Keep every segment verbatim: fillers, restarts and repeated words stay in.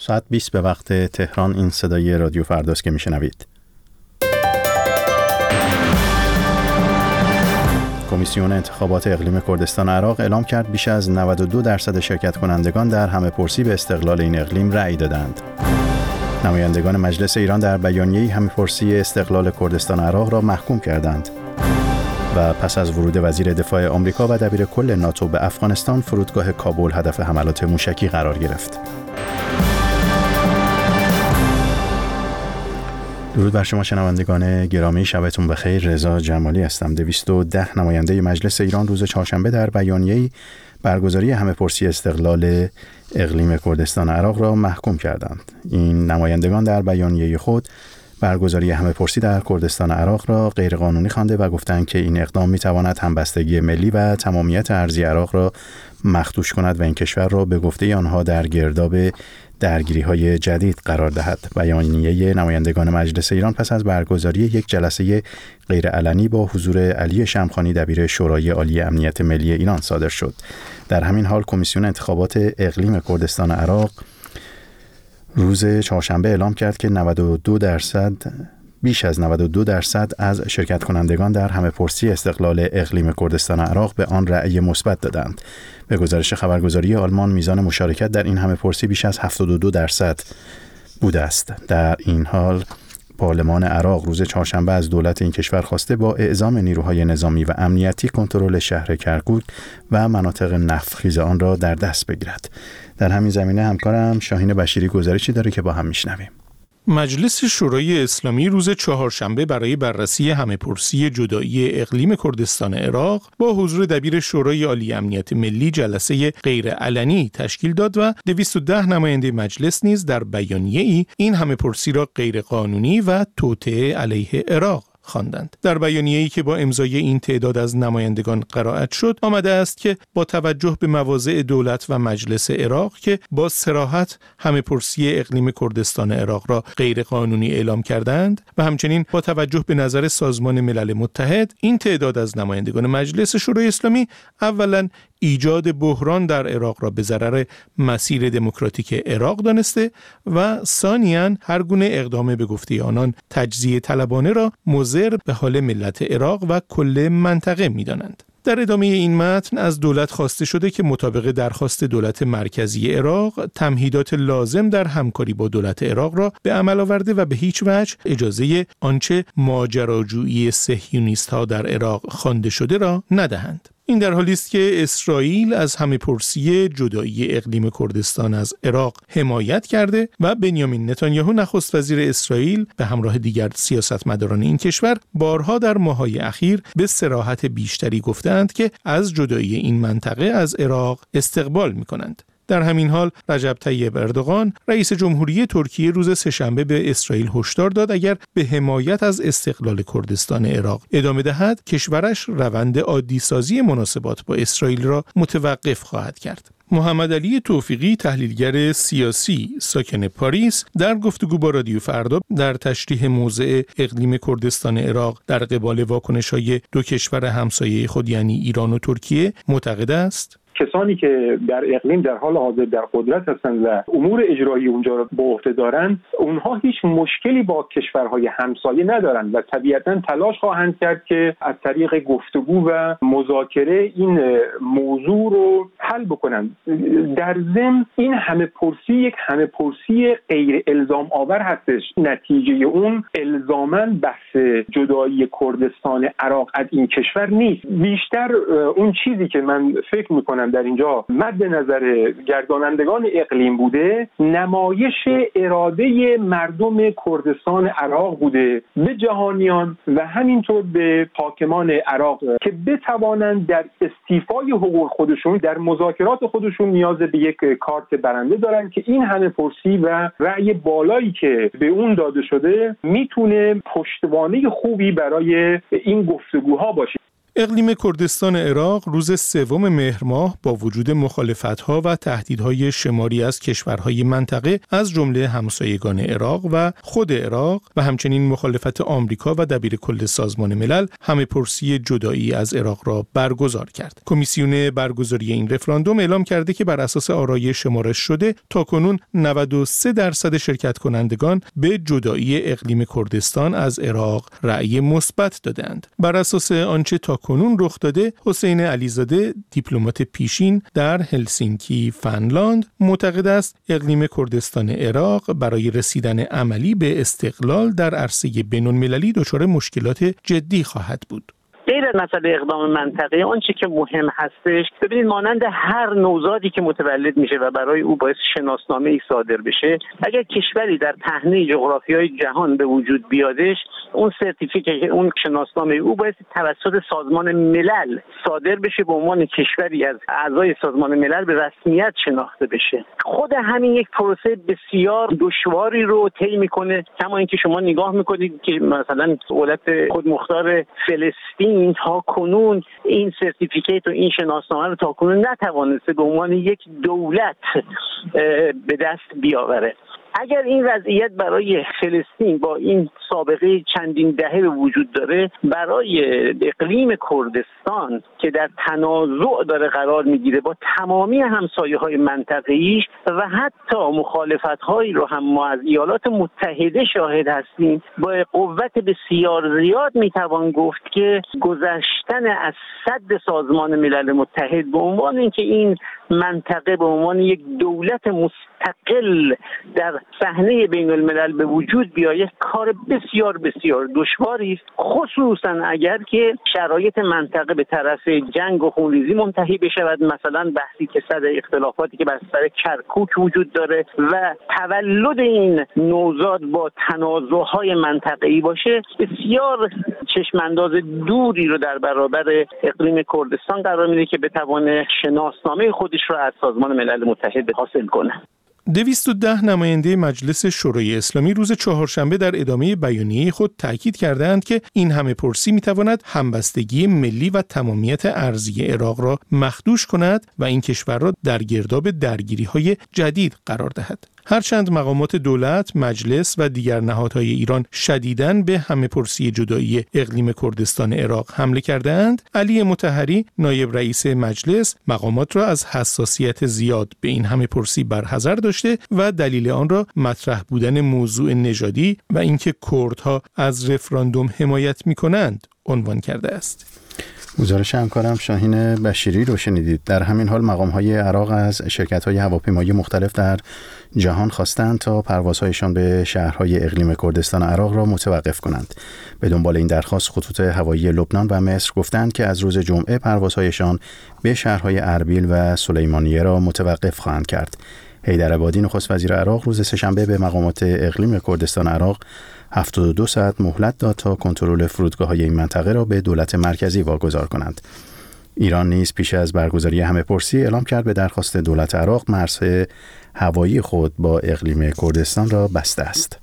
ساعت بیست به وقت تهران. این صدای رادیو فرداست که میشنوید. کمیسیون انتخابات اقلیم کردستان عراق اعلام کرد بیش از نود و دو درصد شرکت کنندگان در همه‌پرسی به استقلال این اقلیم رأی دادند. نمایندگان مجلس ایران در بیانیه‌ای همه‌پرسی استقلال کردستان عراق را محکوم کردند. و پس از ورود وزیر دفاع آمریکا و دبیر کل ناتو به افغانستان، فرودگاه کابل هدف حملات موشکی قرار گرفت. درود بر شما شنوندگان گرامی، شبتون بخیر. رضا جمالی هستم. دویست و ده نماینده مجلس ایران روز چهارشنبه در بیانیه‌ای برگزاری همه‌پرسی استقلال اقلیم کردستان عراق را محکوم کردند. این نمایندگان در بیانیه خود برگزاری همه‌پرسی در کردستان عراق را غیرقانونی خوانده و گفتند که این اقدام می‌تواند همبستگی ملی و تمامیت ارضی عراق را مخدوش کند و این کشور را به گفته آنها در گرداب درگیری‌های جدید قرار دهد. بیانیه نمایندگان مجلس ایران پس از برگزاری یک جلسه غیرعلنی با حضور علی شمخانی دبیر شورای عالی امنیت ملی ایران صادر شد. در همین حال کمیسیون انتخابات اقلیم کردستان عراق روز چهارشنبه اعلام کرد که نود و دو درصد بیش از نود و دو درصد از شرکت کنندگان در همه‌پرسی استقلال اقلیم کردستان عراق به آن رأی مثبت دادند. به گزارش خبرگزاری آلمان میزان مشارکت در این همه‌پرسی بیش از هفتاد و دو درصد بوده است. در این حال پارلمان عراق روز چهارشنبه از دولت این کشور خواسته با اعزام نیروهای نظامی و امنیتی کنترل شهر کرکوک و مناطق نفت‌خیز آن را در دست بگیرد. در همین زمینه همکارم شاهین بشیری گزارشی داره که با هم میشنویم. مجلس شورای اسلامی روز چهارشنبه برای بررسی همه‌پرسی جدایی اقلیم کردستان عراق با حضور دبیر شورای عالی امنیت ملی جلسه غیرعلنی تشکیل داد و دویست و ده نماینده مجلس نیز در بیانیه‌ای این همه‌پرسی را غیرقانونی و توطئه علیه عراق خواندند. در بیانیه‌ای که با امضای این تعداد از نمایندگان قرائت شد، آمده است که با توجه به مواضع دولت و مجلس عراق که با صراحت همه‌پرسی اقلیم کردستان عراق را غیرقانونی اعلام کردند و همچنین با توجه به نظر سازمان ملل متحد، این تعداد از نمایندگان مجلس شورای اسلامی اولاً ایجاد بحران در عراق را به ضرر مسیر دموکراتیک عراق دانسته و ثانیاً هر گونه اقدام به گفته آنان تجزیه طلبانه را مضر به حال ملت عراق و کل منطقه می‌دانند. در ادامه این متن از دولت خواسته شده که مطابق درخواست دولت مرکزی عراق تمهیدات لازم در همکاری با دولت عراق را به عمل آورده و به هیچ وجه اجازه آنچه ماجراجویی صهیونیست‌ها در عراق خوانده شده را ندهند. این در حالی است که اسرائیل از همه‌پرسی جدایی اقلیم کردستان از عراق حمایت کرده و بنیامین نتانیاهو نخست وزیر اسرائیل به همراه دیگر سیاستمداران این کشور بارها در ماه‌های اخیر به صراحت بیشتری گفتند که از جدایی این منطقه از عراق استقبال می‌کنند. در همین حال رجب طیب اردوغان رئیس جمهوری ترکیه روز سه‌شنبه به اسرائیل هشدار داد اگر به حمایت از استقلال کردستان عراق ادامه دهد، کشورش روند عادی‌سازی مناسبات با اسرائیل را متوقف خواهد کرد. محمد علی توفیقی تحلیلگر سیاسی ساکن پاریس در گفتگو با رادیو فردا در تشریح موضع اقلیم کردستان عراق در قبال واکنش‌های دو کشور همسایه خود یعنی ایران و ترکیه معتقد است کسانی که در اقلیم در حال حاضر در قدرت هستند و امور اجرایی اونجا را به عهده دارند، اونها هیچ مشکلی با کشورهای همسایه ندارند و طبیعتاً تلاش خواهند کرد که از طریق گفتگو و مذاکره این موضوع رو حل بکنند. در ضمن این همه‌پرسی یک همه‌پرسی غیر الزام آور هستش. نتیجه اون الزاماً بحث جدایی کردستان عراق از این کشور نیست. بیشتر اون چیزی که من فکر می‌کنم در اینجا مد نظر گردانندگان اقلیم بوده، نمایش اراده مردم کردستان عراق بوده به جهانیان و همینطور به حاکمان عراق که بتوانند در استیفای حقوق خودشون در مذاکرات خودشون نیاز به یک کارت برنده دارن که این همه‌پرسی و رأی بالایی که به اون داده شده میتونه پشتوانه خوبی برای این گفتگوها باشه. اقلیم کردستان عراق روز سوم مهر ماه با وجود مخالفت‌ها و تهدیدهای شماری از کشورهای منطقه از جمله همسایگان عراق و خود عراق و همچنین مخالفت آمریکا و دبیرکل سازمان ملل همه‌پرسی جدایی از عراق را برگزار کرد. کمیسیون برگزاری این رفراندوم اعلام کرده که بر اساس آرای شمارش شده تاکنون نود و سه درصد شرکت کنندگان به جدایی اقلیم کردستان از عراق رأی مثبت دادند. بر اساس آنچه تاکنون رخ داده، حسین علیزاده دیپلمات پیشین در هلسینکی فنلاند معتقد است اقلیم کردستان عراق برای رسیدن عملی به استقلال در عرصه بین‌المللی دچار مشکلات جدی خواهد بود. غیر از مسئله اقدام منطقه، آنچه که مهم هستش، ببینید مانند هر نوزادی که متولد میشه و برای او باعث شناسنامه ای صادر بشه، اگر کشوری در پهنه جغرافیای جهان به وجود بیادش، اون سرتیفیکیت، اون شناسنامه او باعث توسط سازمان ملل صادر بشه به عنوان کشوری از اعضای سازمان ملل به رسمیت شناخته بشه. خود همین یک پروسه بسیار دشواری رو طی میکنه، کما اینکه شما نگاه میکنید که مثلا دولت خودمختار فلسطین این تا کنون این سرتیفیکیت و این شناسنامه رو تا کنون نتوانسته به عنوان یک دولت به دست بیاوره. اگر این وضعیت برای فلسطین با این سابقه چندین دهه به وجود داره، برای اقلیم کردستان که در تنازع داره قرار میگیره با تمامی همسایه‌های منطقه‌ایش و حتی مخالفت‌هایی رو هم ما از ایالات متحده شاهد هستیم، با قوت بسیار زیاد میتوان گفت که گذشتن از صد سازمان ملل متحد به عنوان اینکه این منطقه به عنوان یک دولت مستقل در صحنه بین الملل به وجود بیاید کار بسیار بسیار دشواری است، خصوصا اگر که شرایط منطقه به طرف جنگ و خونریزی منتهی بشود. مثلا بحثی که صد اختلافاتی که بر سر کرکوک وجود داره و تولد این نوزاد با تنازع‌های منطقه‌ای باشه، بسیار چشمانداز دوری رو در برابر اقلیم کردستان قرار میده که بتوانه شناسنامه خودش رو از سازمان ملل متحد حاصل کنه. دویست و ده نماینده مجلس شورای اسلامی روز چهارشنبه در ادامه بیانیه خود تاکید کردند که این همه‌پرسی می‌تواند همبستگی ملی و تمامیت ارضی عراق را مخدوش کند و این کشور را در گرداب درگیری‌های جدید قرار دهد. هرچند مقامات دولت، مجلس و دیگر نهادهای ایران شدیداً به همه‌پرسی جدایی اقلیم کردستان عراق حمله کرده‌اند، علی مطهری نایب رئیس مجلس مقامات را از حساسیت زیاد به این همه‌پرسی برحذر داشته و دلیل آن را مطرح بودن موضوع نژادی و اینکه کردها از رفراندوم حمایت می‌کنند عنوان کرده است. گزارش همکارم شاهین بشیری رو شنیدید. در همین حال مقام‌های عراق از شرکت‌های هواپیمایی مختلف در جهان خواستند تا پروازهایشان به شهرهای اقلیم کردستان عراق را متوقف کنند. به دنبال این درخواست خطوط هوایی لبنان و مصر گفتند که از روز جمعه پروازهایشان به شهرهای اربیل و سلیمانیه را متوقف خواهند کرد. حیدرآبادی نخست وزیر عراق روز سه‌شنبه به مقامات اقلیم کردستان عراق هفتاد و دو ساعت مهلت داد تا کنترل فرودگاه‌های این منطقه را به دولت مرکزی واگذار کنند. ایران نیز پیش از برگزاری همه‌پرسی اعلام کرد به درخواست دولت عراق مرز هوایی خود با اقلیم کردستان را بسته است.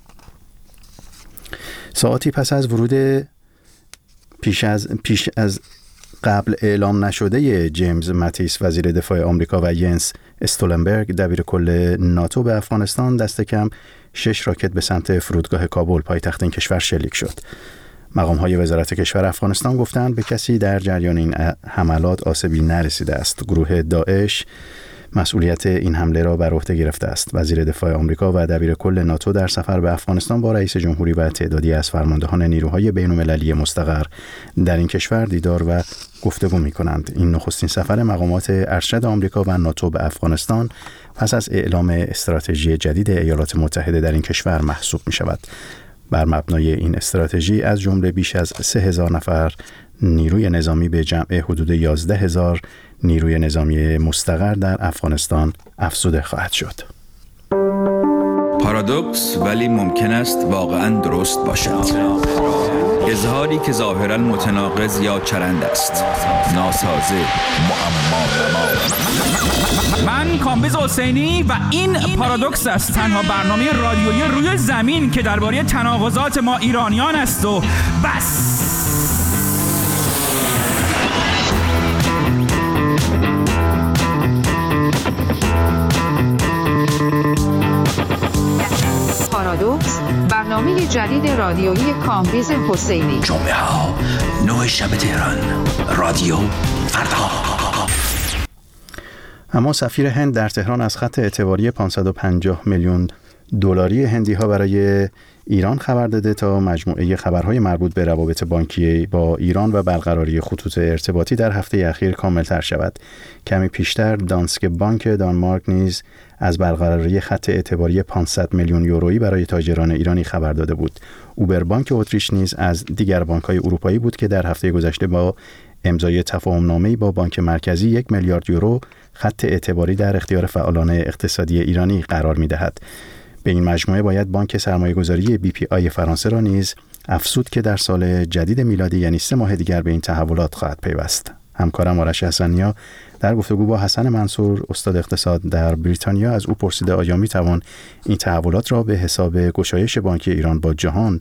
ساعتی پس از ورود پیش از پیش از قبل اعلام نشده جیمز ماتیس وزیر دفاع آمریکا و ینس استولنبرگ دبیرکل ناتو به افغانستان دست کم شش راکت به سمت فرودگاه کابل پایتخت این کشور شلیک شد. مقام‌های وزارت کشور افغانستان گفتند به کسی در جریان این حملات آسیبی نرسیده است. گروه داعش مسئولیت این حمله را بر عهده گرفته است. وزیر دفاع آمریکا و دبیرکل ناتو در سفر به افغانستان با رئیس جمهوری و تعدادی از فرماندهان نیروهای بین‌المللی مستقر در این کشور دیدار و گفتگو می‌کنند. این نخستین سفر مقامات ارشد آمریکا و ناتو به افغانستان پس از اعلام استراتژی جدید ایالات متحده در این کشور محسوب می‌شود. بر مبنای این استراتژی از جمله بیش از سه هزار نفر نیروی نظامی به جمع حدود یازده هزار نیروی نظامی مستقر در افغانستان افزوده خواهد شد. پارادوکس ولی ممکن است واقعاً درست باشد. اظهاری که ظاهراً متناقض یا چرند است. ناسازه، معما. من کامبیز حسینی و این پارادوکس است، تنها برنامه رادیویی روی زمین که درباره تناقضات ما ایرانیان است و بس. برنامه جدید رادیویی کامبیز حسینی. جمعه ها نه شب تهران، رادیو فردا. اما سفیر هند در تهران از خط اعتباری پانصد و پنجاه میلیون دلاری هندی ها برای ایران خبر داده تا مجموعه خبرهای مربوط به روابط بانکی با ایران و برقراری خطوط ارتباطی در هفته اخیر کاملتر شود. کمی پیشتر دانسکه بانک دانمارک نیز از برقراری خط اعتباری پانصد میلیون یورویی برای تاجران ایرانی خبر داده بود. اوبر بانک اتریش نیز از دیگر بانک‌های اروپایی بود که در هفته گذشته با امضای تفاهم‌نامه‌ای با بانک مرکزی یک میلیارد یورو خط اعتباری در اختیار فعالان اقتصادی ایرانی قرار می‌دهد. به این مجموعه باید بانک سرمایه‌گذاری بی پی آی فرانسه را نیز افزود که در سال جدید میلادی یعنی سه ماه دیگر به این تحولات خواهد پیوست. همکارم آرش حسنیا در گفتگو با حسن منصور استاد اقتصاد در بریتانیا از او پرسیده آیا می‌توان این تحولات را به حساب گشایش بانکی ایران با جهان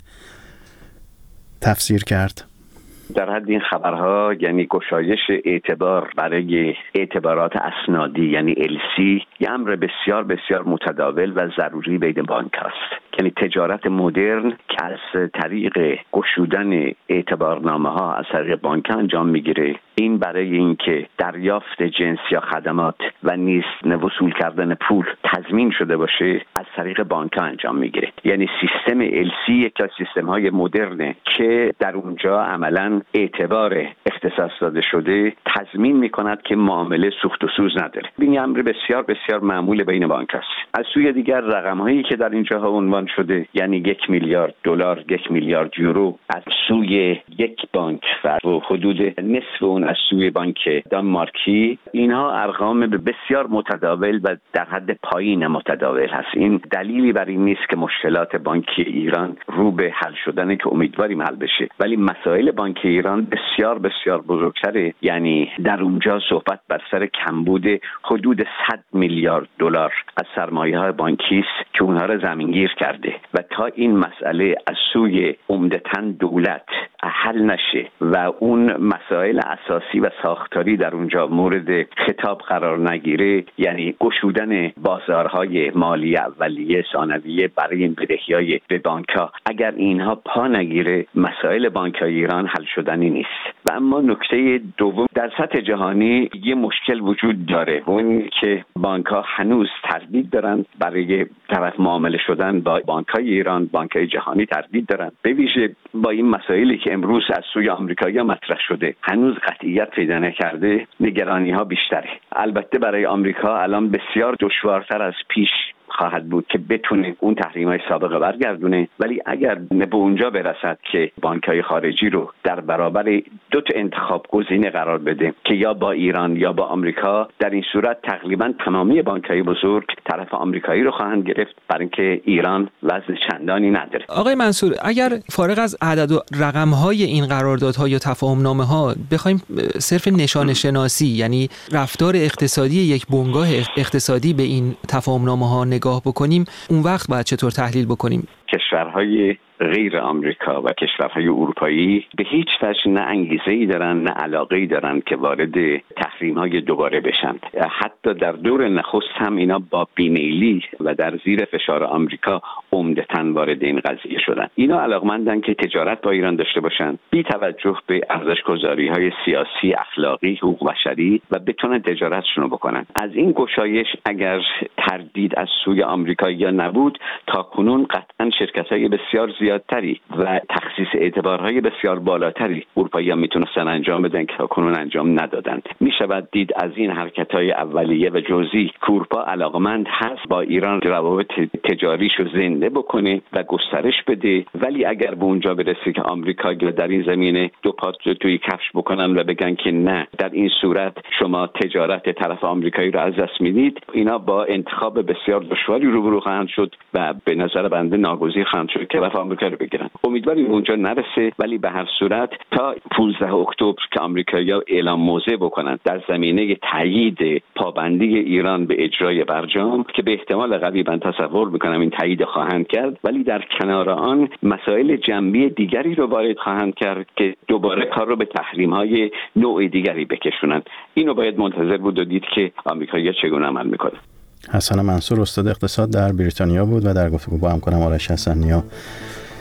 تفسیر کرد؟ در حد این خبرها یعنی گشایش اعتبار برای اعتبارات اسنادی یعنی ال سی یه امر بسیار بسیار متداول و ضروری بین بانک است. یعنی تجارت مدرن که از طریق گشودن اعتبارنامه ها از طریق بانک انجام میگیره، این برای اینکه دریافت جنس یا خدمات و نیز وصول کردن پول تضمین شده باشه از طریق بانک انجام میگیره. یعنی سیستم ال سی یکی از سیستم های مدرنه که در اونجا عملاً اعتبار اختصاص داده شده تضمین میکند که معامله سوخت و سوز نداره. این امر بسیار بسیار معمول بین بانک است. از سوی دیگر رقم هایی که در اینجا عنوان شده یعنی یک میلیارد دلار، یک میلیارد یورو از سوی یک بانک و حدود نصف اون از سوی بانک دانمارکی، اینها ارقام بسیار متداول و در حد پایین متداول هست. این دلیلی بر این نیست که مشکلات بانکی ایران رو به حل شدنه که امیدواریم حل بشه، ولی مسائل بانک ایران بسیار بسیار بزرگتره. یعنی در اونجا صحبت بر سر کمبود حدود صد میلیارد دلار از سرمایه‌های بانکی است که اونها را زمینگیر کرده و تا این مسئله از سوی عمدتاً دولت حل نشه و اون مسائل اساسی و ساختاری در اونجا مورد خطاب قرار نگیره، یعنی گشودن بازارهای مالی اولیه ثانویه برای این بدهی‌های به بانک‌ها، اگر اینها پا نگیره مسائل بانک‌های ایران حل شدنی نیست. و اما نکته دوم، در سطح جهانی یه مشکل وجود داره، اون که بانک‌ها هنوز تردید دارن برای طرف معامله شدن با بانک‌های ایران، بانک‌های جهانی تردید دارن. به ویژه با این مسائلی که امروز از سوی آمریکایی‌ها مطرح شده هنوز قطعیت پیدا نکرده، نگرانی‌ها بیشتره. البته برای آمریکا الان بسیار دشوارتر از پیش خواهد بود که بتونه اون تحریم‌های سابقه برگردونه، ولی اگر به اونجا برسد که بانک‌های خارجی رو در برابر دو تا انتخاب گزینه قرار بده که یا با ایران یا با آمریکا، در این صورت تقریبا تمامی بانک‌های بزرگ طرف آمریکایی رو خواهند گرفت، برای اینکه ایران وضع چندانی نداره. آقای منصور، اگر فارغ از عدد و رقم‌های این قراردادها یا تفاهم‌نامه‌ها بخوایم صرف نشانه شناسی یعنی رفتار اقتصادی یک بنگاه اقتصادی به این تفاهم‌نامه‌ها نگاه بکنیم، اون وقت باید چطور تحلیل بکنیم؟ کشورهای غیر آمریکا و کشورهای اروپایی به هیچ وجه نه انگیزه‌ای دارن نه علاقه‌ای دارن که وارد تحریم‌های دوباره بشن. حتی در دور نخست هم اینا با بیمیلی و در زیر فشار آمریکا عمدتاً وارد این قضیه شدن. اینا علاقمندن که تجارت با ایران داشته باشن بی توجه به ارزش‌گذاری‌های سیاسی، اخلاقی، حقوق بشری و بتونن تجارتشون رو بکنن. از این گشایش اگر تردید از سوی آمریکایی‌ها نبود، تا کنون قطعاً شرکت‌های بسیار زیادتری و تخصیص اعتبارهای بسیار بالاتری اروپایی‌ها میتونستن انجام بدن که تا کنون انجام ندادن. میشود دید از این حرکت‌های اولیه و جزئی که اروپا علاقمند هست با ایران روابط تجاریشو زنده بکنه و گسترش بده، ولی اگر به اونجا برسه که آمریکا در این زمینه دو پات توی کفش بکنن و بگن که نه، در این صورت شما تجارت طرف آمریکایی رو از دست میدید، اینا با انتخاب بسیار دشواری روبرو خواهند شد و به نظر بنده ناگزیر خواهند شد که طرف آمریکا رو بگیرن. امیدواریم اونجا نرسه، ولی به هر صورت تا پانزده اکتبر که آمریکایی‌ها اعلام موضع بکنن در زمینه تایید پابندی ایران به اجرای برجام، که به احتمال قوی من تصور میکنم این تایید خواهند کرد، ولی در کنار آن مسائل جنبی دیگری رو وارد خواهند کرد که دوباره کار رو به تحریم‌های نوع دیگری بکشونن. اینو باید منتظر بود و دید که آمریکایی‌ها چگونه عمل میکنن. حسن منصور استاد اقتصاد در بریتانیا بود و در گفتگو با همکارم آرش حسنیا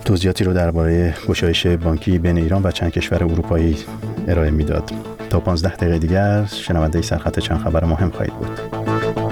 توضیحاتی رو درباره گشایش بانکی بین ایران و چند کشور اروپایی ارائه میداد. تا پانزده دقیقه دیگر شنونده سرخط چند خبر مهم خواهید بود.